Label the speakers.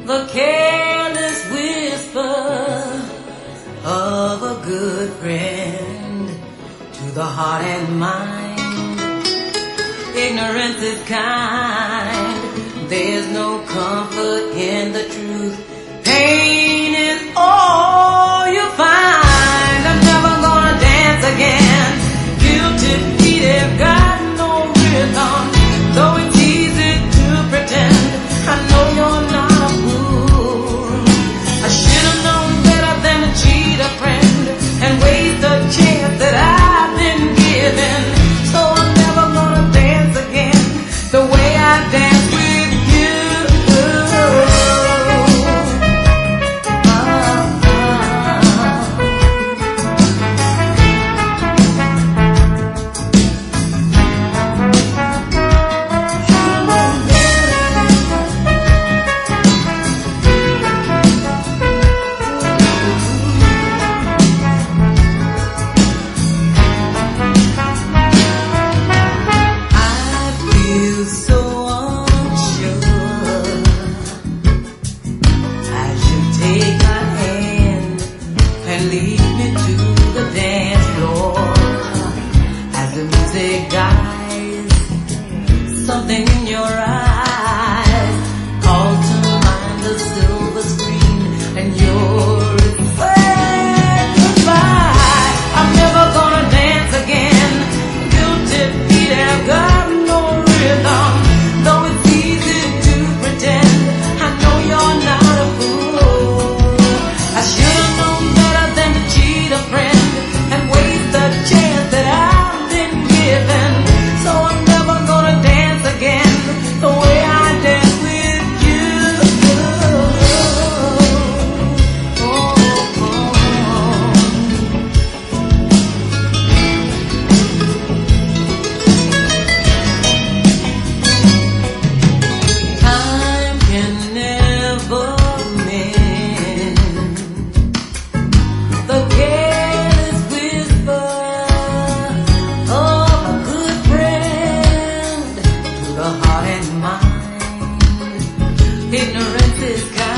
Speaker 1: the careless whisper of a good friend to the heart and mind. Ignorance is kind, there's no comfort in the truth. Pain is all you find. I'm never gonna dance again. Guilty feet have got no rhythm, though it's easy to pretend. I know you're not a fool. I should have known better than to cheat a friend and waste a chance that I've been given. So I'm never gonna dance again the way I dance with you. Lead me to the dance floor as the music dies. Something in your eyes calls to mind the silver screen and your said goodbye. I'm never gonna dance again. Guilty feet have got no rhythm, though it's easy to pretend. I know you're not a fool. I should have known cheat a friend and waste the chance that I've been given. So I'm never gonna dance again the way I dance with you. Time can never mend the careless whisper of a good friend to the heart and mind. Ignorance is kind.